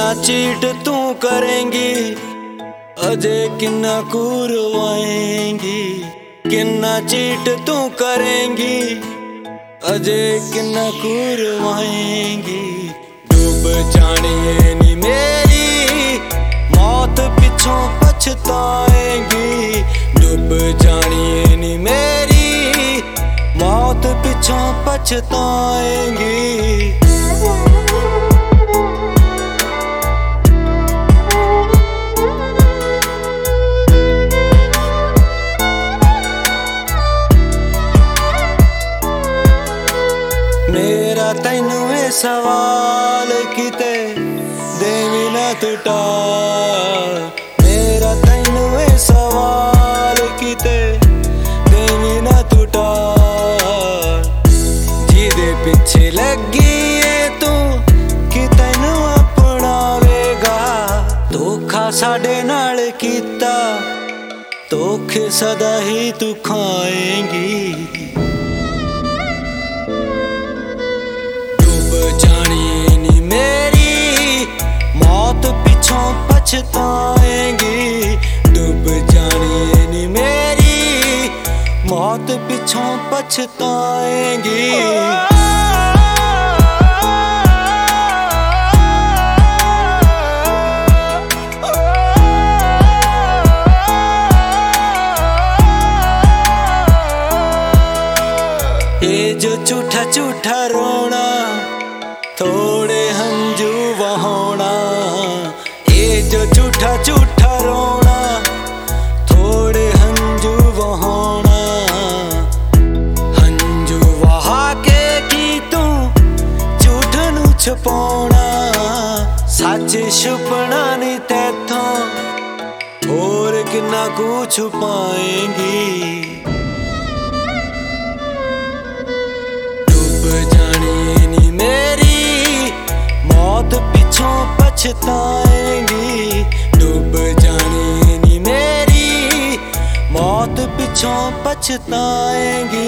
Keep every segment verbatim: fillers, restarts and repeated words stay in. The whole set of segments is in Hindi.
किन्ना चीट तू करेंगी, अजे किन्ना कुरवाएंगी। किन्ना चीट तू करेंगी, अजे किन्ना कुरवाएंगी। डूब जानिए नी मेरी मौत पिछों पछताएंगी। डूब जानिए नी मेरी मौत पिछों पछताएंगी। मेरा तैनू ए सवाल किते देवी ना टुटा। मेरा तैनू ए सवाल किते देवी ना टुटा। जिदे पिछे लगी है तू कि तैनू अपनावेगा। धोखा साडे नाल कीता, धोखे सदा ही तू खाएंगी। जानिए नी मेरी मौत पिछों पछताएंगी। डूब जानिए नी मेरी मौत पिछों पछताएंगी। ये जो झूठा झूठा रोना, थोड़े हंजू बहाना। ये जो झूठा झूठा रोना, थोड़े हंजू बहाना। हंजू वहा के की तू झूठ नू छुपाना। सच छुपना नहीं तैथों, और किन्ना कू छुपाएंगी। डूब जानिए नी मेरी मौत पिछों पछताएंगी। डूब जानिए नी मेरी मौत पिछों पछताएंगी।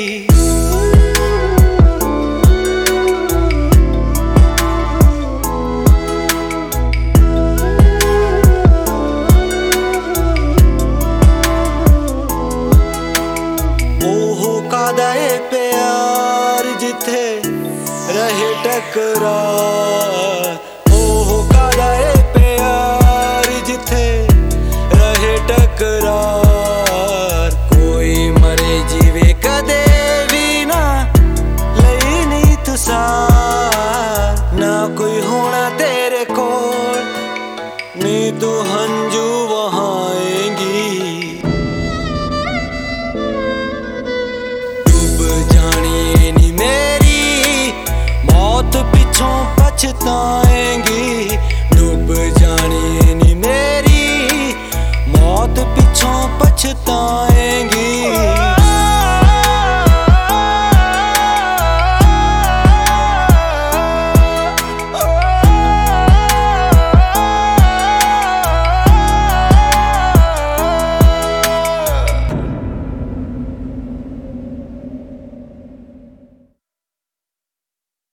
ओहो कादा ए प्यार जिथे रहे टकरार। ओहो कादा ए प्यार जिथे रहे टकरार। कोई मरे जीवे कदे भी ना लई नी तुसार। ना कोई होना तेरे कोल, नी तू हंजू बहाएंगी। डूब जानिए नी मेरी मौत पिछों पछताएंगी।